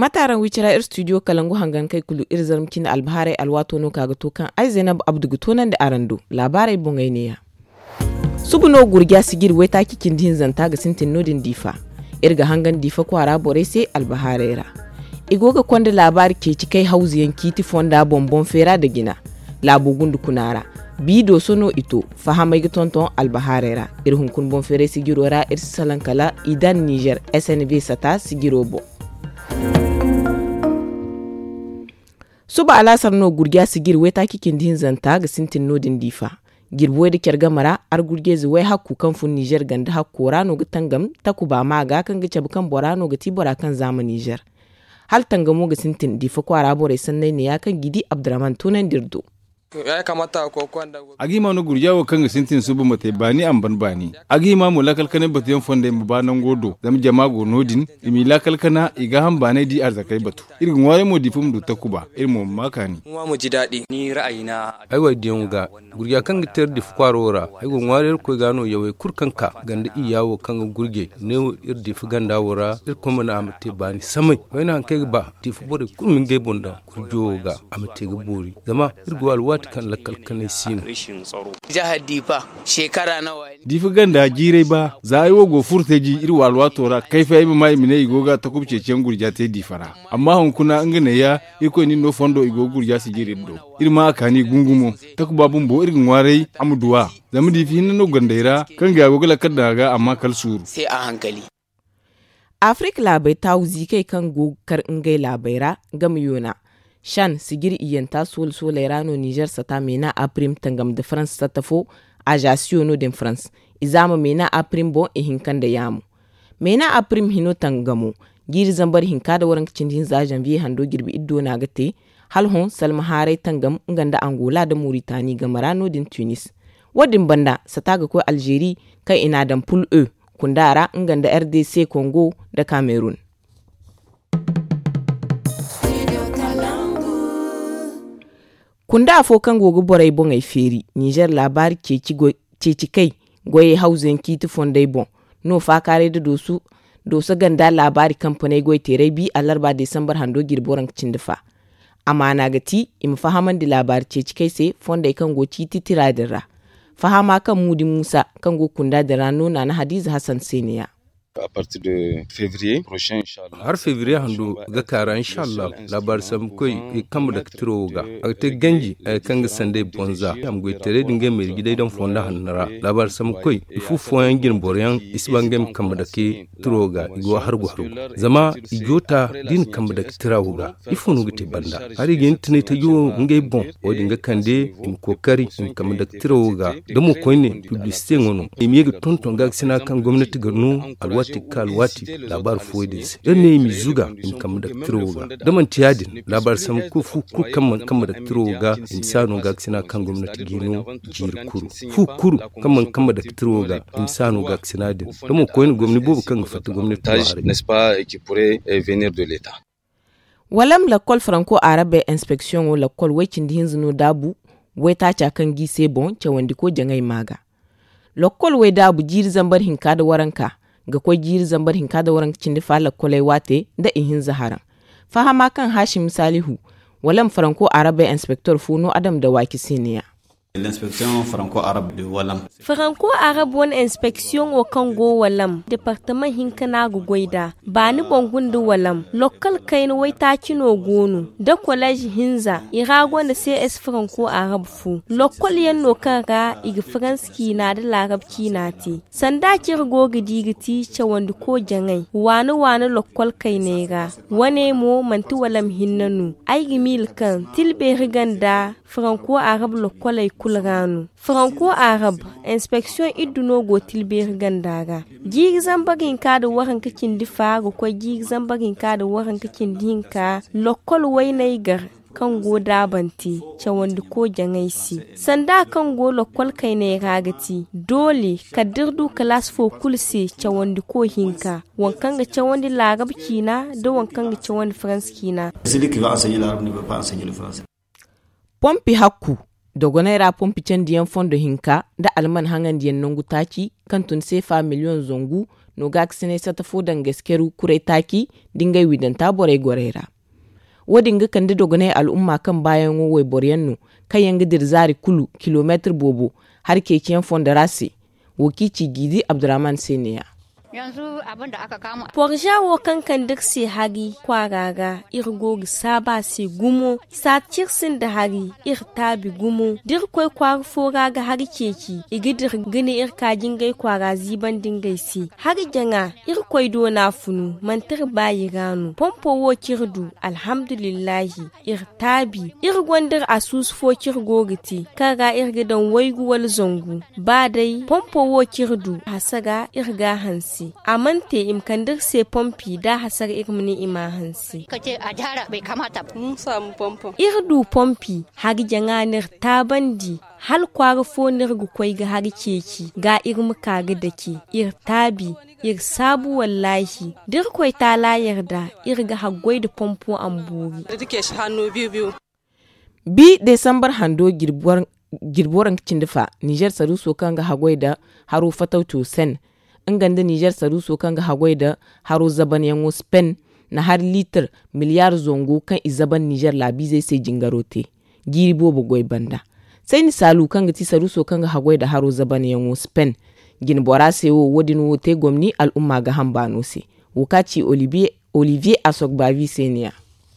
mataran wicira studio kalangu hangan kai kulu irzarmkin albahare alwato no kaga to kan ai Zainab Abdu tonan da arando labarai bongai ne ya subuno gurgya sigir weta kikin din zanta ga sintin nodin difa irga hangan difa kwara bore sai albaharera igoga kwanda labari ke cikai hauziyan kiti fonda bonbon fera da gina labugundu kunara bido sono ito fahamai ga tonton albaharera irhun kun bon fere sigirora salankala idan Niger SNV sata sigirobo suba alasar no gurgiya sigir weta kikin din zanta ga sintin nodin difa girboy da kyarga mara ar gurgezi wai hakku kan fun Niger ganda hakkora no ga tangam takuba ma ga kan ga cabkan borano ga tibora kan zama Niger hal tangamo ga sintin difa kwara bore sannai ne ya kan gidi Abdurrahman tunan dirdo ya kamata ko kwanda agima no gurjawo kanga sintin subu mate bani amban bani agima mu lakal kana batiyon fonde mu banan godo zam jama go nodin imi lakal kana iga han bane di arzakai batu irin ware mu difum du takuba irin makani mu ji dadi ni ra'ayina aiwa diyon ga gurja kanga ter dif kwarora aigo ware ko gano yawe kurkanka ganda iyawo kanga gurge ne ir dif ganda wora ir kuma na amte bani samai waina kai ba dif bore kurmin ge bonda gurjo ga amte ga bori zama irgo alwa kan lakalkanai sino jihar difa shekara nawa difa ganda jirai ba za a yi wa gofur ta ji iri walwa tora kai fa yi mai mine igoga ta kubce cen gurja ta difara amma hankuna an gane ya iko ni no fondo igo gurja su jirin do iri ma aka ni gungumo ta kuba bumbo irin warai amuduwa zamu difi hin no gandaira kan ga gogala kadda ga amma kal suru sai a hankali Afrika labai ta wuzi kai kan gokar ingai labaira gamiyona Shan sigir iyanta sol solerano Niger sata mena aprim tangam de France satafo ajasiono de France izama mena aprim bon hinkan da yamu mena aprim hino tangamo gir zambar hinka da waran kicin za janvier hando girbi iddo na gate halhon salma hare tangam nganda Angola da Mauritania ga marano din Tunis wadin banda sata ga ko Algeria kai ina dan pool E kundara nganda RDC Congo da Cameroon kunda afo kan gogo borai bon ai feri Niger labari ceci kai goye hausen kiti fondai bon no fa kare da dosu ganda labari kamfanai goy tere bi alarba December hando girboran cindifa amana gati im fahaman da labari ceci kai sai fondai kan go kiti tiradira fahama kan mudi Musa kan go kunda da rano na Hadiza Hassan Seniya à partir de février prochain inchallah har février hando ga kara inchallah labar sam koy kam da kitro ga ate ganji ay kanga sande bonza am goy tere dinge mer gidai dan fonda hannara labar sam koy ifu foyan gin boryan isbangem kam da ke troga igo har go har zama igota din kam da kitro ga ifu no gite banda hari gin tine ta yo ngey bon o dinga kande im kokari im kam da kitro ga da mu koyne publicité ngono imi ga tonton ga sina kan gwamnati garnu alwati labar foidis ne mi zuga in kam da tiroga da man tiyadin labar sam ku fu ku kam da tiroga insano ga sina kan gwamnati gino jir kuru fu kuru kam da tiroga insano ga sina din da mu koyin gwamnati bobu kan fata gwamnati n'est-ce pas qui pourrait venir de l'état walam l'école franco-arabe inspection o l'école wekin hinzino dabu weta cha kan gise bon ce wandi ko jangai maga l'école we dabu jir zambar hinka da waranka ga kwa jiri zambar hinka da waran cin difa lakolai wate da ihin zaharan fahama kan Hashim Salihu walam franco arabe inspector funo Adam da waki siniya l'inspection franco-arabe de Walam. Franco-arabe wani inspection wa Congo Walam, departement hinkana gugoida, ba ni bongun da Walam, local kain wai ta kino gonu, da college hinza, irago na CS Franco-arabe fu, local yan no kaga igi franski na da larabci na ti. Sanda kirgo gidi ce wanda ko jangai, wani local kai ne ga, wane mo manti Walam hinnanu, aigi mil kan, tilbe riganda, Franco-arabe local kulganu Franco-arabe inspection iduno go tilber gandaga jig zambagin ka da waran kacin difa go ko jig zambagin ka da waran kacin dinka lokol wainai gar kan go dabanti cawandi ko jangaisi sanda kan go lokol kai ne ragati dole ka dirdu class fo kulse cawandi ko hinka wankan ga cawandi larabci na da wankan ga cawandi franski na celui qui va enseigner l'arabe ne peut pas enseigner le français pompi hakku dogonaira pompi candiyan fondo hinka da alman hangan diyan nongu taki kan tun sefa miliyon zongu no gaksine sata fodan gaskeru kurai taki dingai widanta borai gorera wadin ga kandi dogane al'umma kan bayan wai boryanno kan yanga dirzari kulu kilometer bobo har keken fondarasi wokici gidi Abdurrahman Seniya. Yanzu abin da aka kama Porjawo kankan duk se hagi kwaraga irgo saba se gumo satirsin da hagi irtabi gumo dir koy kwar fora ga hagi keki igidir gine irkajin gai kwara ziban dingai si hagi janga ir koy do na funu mantir bayi ganu pompo wo kirdu alhamdulillahi irtabi irgondir asus fo kirgo giti kaga irgidan waigu wal zongu ba dai pompo wo kirdu hasaga irga hansi amante imkandir se pompi da hasar irmini ima hansi kace a jara bai kamata mun samu pompo irdu pompi hagi janganir tabandi hal kwara fonir gu koi ga hagi keki ga irmu kaga dake ir tabi ir sabu wallahi dir koi ta la yarda irga hagwai da pompo amburi dike shi hannu biyu bi Desambar hando girboran cindifa Niger saru so kanga hagwai da haro fatautu sen inganda Niger saru so kanga hagwai da haro zaban yango Spain na har litir miliyar zongo kan izaban Niger labi zai sai jingarote giri bobo goi banda sai ni salu kanga ti saru so kanga hagwai da haro zaban yango Spain gin bora sewo wodin wote gomni al'umma ga hambano se wukaci Olivier Asogbavi Seniya.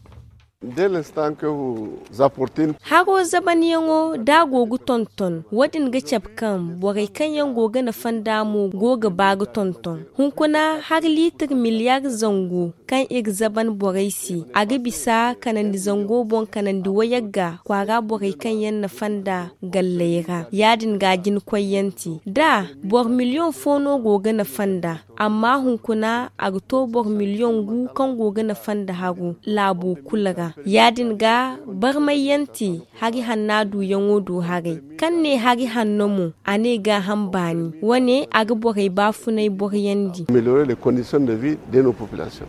Dès l'instant que vous apportez hago zabaniyango da gogu tonton wadin ga chapkam bogai kan yango ga na fandamo goga bagu tonton hunkuna har litir miliyar zango kan ik zaban bogaisi aga bisa kanan di zango bon kanan di wayagga kwara bogai kan yan na fanda galleira yadin gajin koyanti da bor miliyon fono goga na fanda amma hunkuna agto bor miliyon gu kan goga na fanda hago labu kulaga yadin ga bar mai yanti hagi hannadu yango do hagi kan ne hagi hannomu ane ga hambani wane aga borai bafunai boryandi améliorer les conditions de vie de nos populations.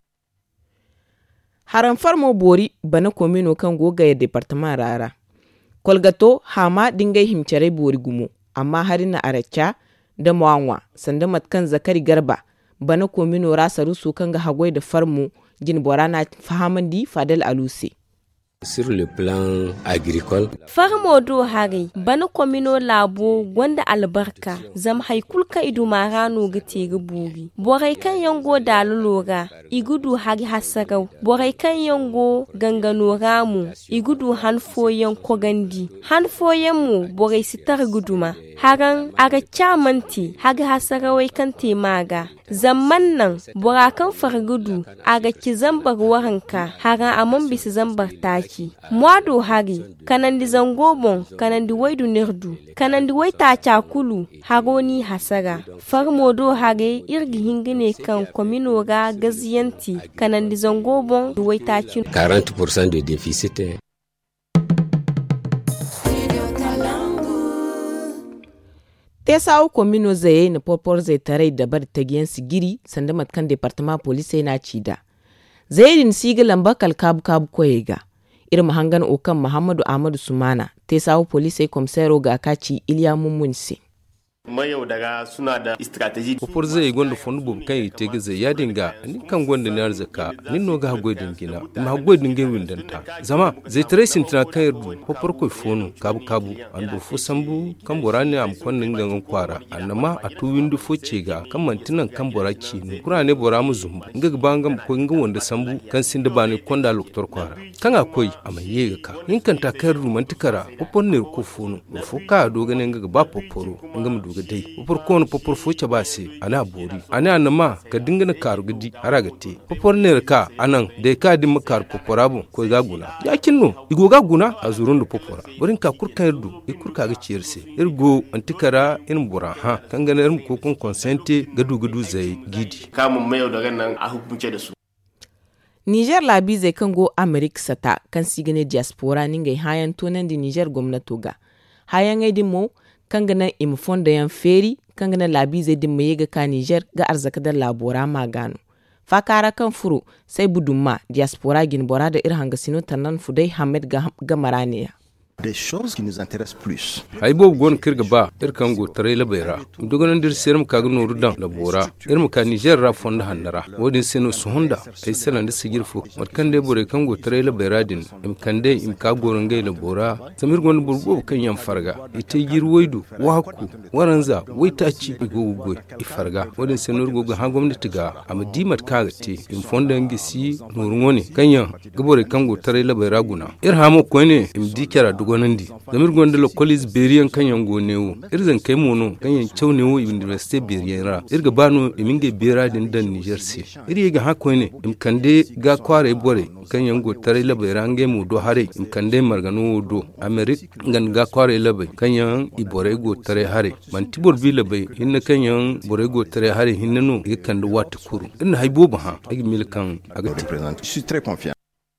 Haran farmo bori bana komino kan goga ya departement rara kolgato hama dingai himcare bori gumo amma harina aracha da mwanwa sanda matkan zakari garba bana komino rasa rusu kan ga hagwai da farmo jin borana fahamandi Fadel Aluse. Sur le plan agricole, farmo do hare bana komino labo gwanda albarka zam haikulka idu marano gate buri borai kan yango dalologa igudu hagi hasagau borai kan yango gangano ramu igudu hanfoyen kogandi hanfoyen mu borai sitar guduma hagan aga chamanti hagi hasagawai kan temaga zaman nan burakan fargudu aga ki zambar waranka hagan amon bisa zambar taki mwado hagi kanandi zangobon kanandi waidu nerdu kanandi waita chakulu hagoni hasaga farmodo hage irgi hingine kan komino ga gaziyanti kanandi zangobon waita cin 40% de déficit. Tesawo komino zaye na popor zai tarai da bar tagiyan sigiri sanda matkan departement police na cida. Zaidin siga lamba kalkabu koyega. Irin hangan okan Muhammadu Ahmadu Sumana, Tesawo police komsero ga kaci Iliya Mummunsi. mayau daga suna da strategy popor zai gonda fondu bom kai te gaza ya dinga ni kan gonda ne arzaka ni no ga hagoydin gina ma hagoydin ge windanta zama zai tracing tra kai du popor ko fonu kabu ando fu sambu kan borane am konnin gangan kwara annama a tu windu foce ga kan mantinan kan boraki ni kurane bora mu zumbu ngaga bangam ko ngan wanda sambu kan sinda bani konda loktor kwara kan akoy amaye ga ka nin kan ta kai du mantikara popor ne ko fonu fu ka do ganen ngaga ba poporo ngam du dai popor kono popor foce ba se ana bori ana anama ka dingana karu gidi haragate popor ne ka anan de ka di makar poporabu ko ga guna yakinno igo ga guna azurun du popora borin ka kurkan du ikurka ga ciyarse irgo antikara in bura ha kan ganar mu ko kun consente gadu zai gidi kamun mayo daga nan a hukunce da su Niger labi zai kango America sata kan sigane diaspora ningai hayan tonan di Niger gwamnato ga hayan ai dimo kangana imfonda yan feri kangana labi zai dimma yega ka Niger ga arzaka da labora magano fakara kan furo sai budumma diaspora gin bora da irhanga sino tanan fudai Hamed ga maraniya des choses qui nous intéressent plus. Ay bo gon kirga ba irkan go tare la bayra dogon dir serum kaga no rudan la bora irmu ka Niger ra fonda hannara wodin seno su honda ay selan da sigir fu kan de bore kan go tare la bayra din kan de im ka goron gai la bora samir gon burbo kan yan farga ite gir woidu waku waranza waitaci go ifarga wodin seno go ha gwamnati ga amdimat kaga te im fonda ngisi nurungone kanyan gabore kan go tare la bayra guna irhamo ko ne im dikara dugonandi zamir gonda lo college beriyan kanyan go newo irzan kai mono kanyan chawnewo university beriyan ra irga bano iminge bera din dan Niger se iri ga hako ne im kande ga kware bore kanyan go tare la bayra nge mu do hare im kande margano do amerik ngan ga kware la bay kanyan ibore go tare hare man tibor bi la bay hinna kanyan bore go tare hare hinna no e kande wat kuru inna haybo ba ha agi milkan aga Je suis très confiant.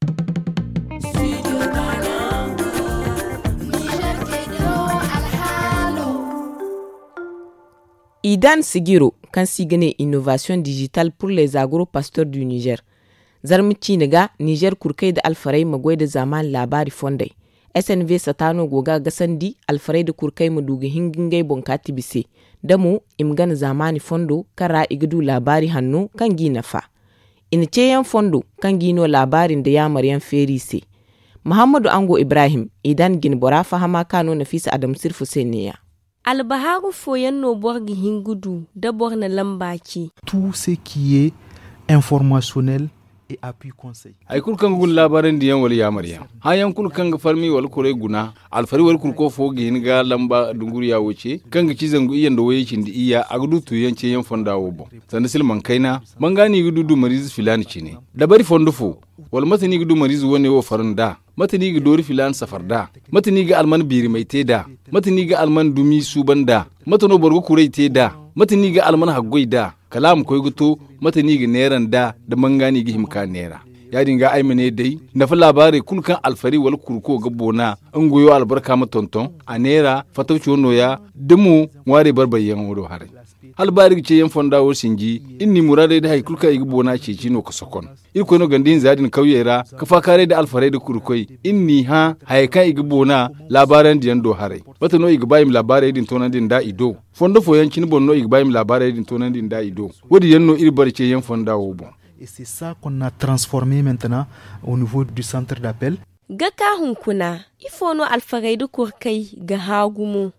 Idan Sigiro kan sigane innovation digitale pour les agro-pasteurs du Niger. Zarmici niga Niger kurkai da alfarai magwai da zaman labari fondai. SNV satano goga gasandi alfarai da kurkai maduga hingingai bonkati bise. Damu imgan zamani fondo kara igdu labari hannu kan gina fa. Inice yan fondo kan gino labarin da ya maryan ferise. Muhammadu Ango Ibrahim idan ginbora fahama kano Nafisa Adam Sirfu Seniya. Albaharu foyan no borgi hingudu da borna lambaki. Tout ce qui est informationnel et appui conseil. Ay kulkan gun labaran diyan wal yamariya. Hayan kulkan ga farmi wal kore guna alfari wal kulko fogi hinga lamba dunguri ya wuce kan ga cizan gu iyan da waye cin di iya agdu tu yance yan fonda wobo. Sanda silman kaina mangani gudu mariz filani cine. Da bari fondofo wal matani gudu mariz wone wo faranda. Matani ga dori filan safarda matani ga alman biri mai teda matani ga alman dumi subanda matano borgo kurai teda matani ga alman haggoi da kalam koy guto matani ga neran da mangani ga himka nera ya dinga aimane dai na fa labare kulkan alfari wal kurko ga bona an goyo albarka matonton a nera fatauci wono ya dumu ware barbayen wodo hare halbari ce yan fonda wo sinji inni murade da hay kulka igi bona ce cino ko sokon irko no gandin zadin kawyera ka fa kare da alfarai da kurkoi inni ha hay kan igi bona labaran diyan do hare bata no igi bayim labarai din tonan din da ido fondo fo yancin bonno igi bayim labarai din tonan din da ido wodi yanno irbar ce yan fonda wo bon. Et c'est ça qu'on a transformé maintenant au niveau du centre d'appel. Gaka hunkuna, ifono alfarai da kurkai ga hagumu.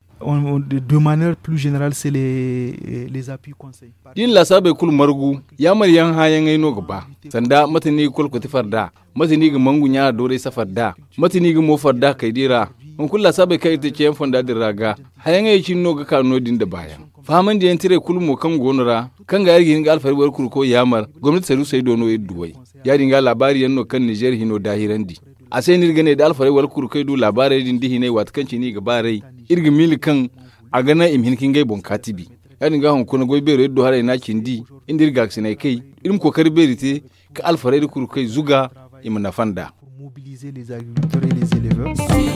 De manière plus générale, c'est les appuis conseils. Din la sabe kul margu ya maryan hayan ai no gaba sanda matani kul ko tifarda matani ga mangunya dore safarda matani ga mofarda kai dira on kul la sabe kai te cen fonda diraga hayan ai cin no ga kano din da bayan faman da yan tire kul mo kan gonura kan ga yargi ga alfari war kurko yamar gwamnati saru sai dono duwai ya dinga labari yanno kan Niger hino dahirandi a sai nirgane da alfari war kurko du labarai din dihi wat kanci ni ga barai irgi milikan a gana imhin kin gai bon katibi ya dinga hon kuna goy bere do hare na kindi indir gaksine kai irim kokari berite ka alfare kur kai zuga imna fanda mobiliser les agriculteurs et les éleveurs.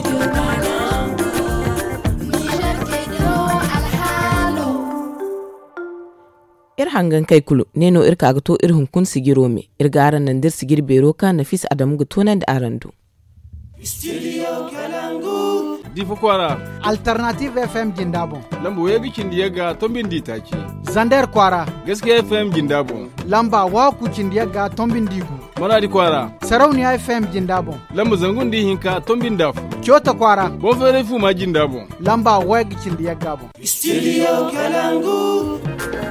Hangan kai kulu neno irka gato irhun kun sigiro me irgaran nan dir sigir bero ka Nafisa Adamu gato nan da arandu. Studio Kalangu. Difu kwara. Alternative FM Jindabo. Lambo ya gikin da yaga tombin ditaki. Zander kwara. Gaskiya FM Jindabo. Lamba waku cin yaga tombin digu. Maradi kwara. Sarauniya FM Jindabo. Lamba zangun di hinka tombin dafu. Kyota kwara. Bofere fu ma Jindabo. Lamba wag cin yaga bo. Studio Kalangu.